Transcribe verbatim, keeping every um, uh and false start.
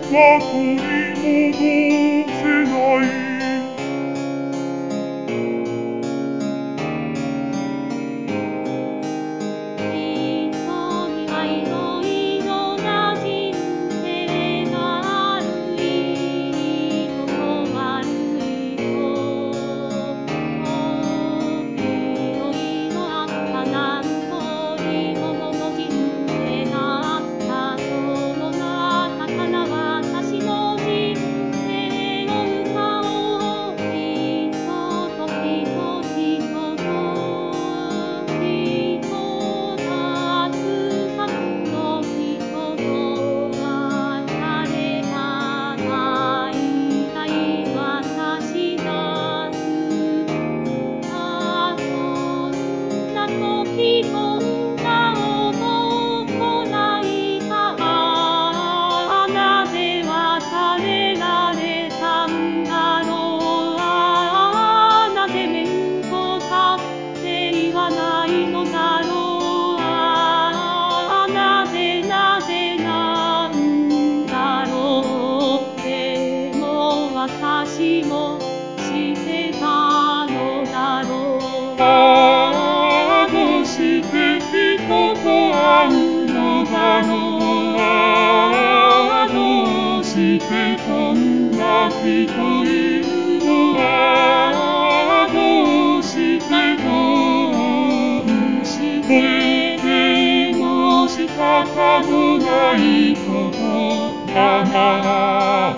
は取り戻せない。 人にはいろいろな人生がある。いいこと悪いこといろいろあった。なんといものの人生があった。その中から私の人生の歌を人と人人と人たくさんの人と別れた。大体私なんあそんな時こんな男泣いた。ああなぜ別れられたんだろう。ああなぜ面とかって言わないのだろう。ああなぜなぜなんだろう。でも私もしてたのだろう。 ああどうして人と会うのだろう。ああどうしてこんな人いるの。ああどうしてどうしてでも仕方のないことだな。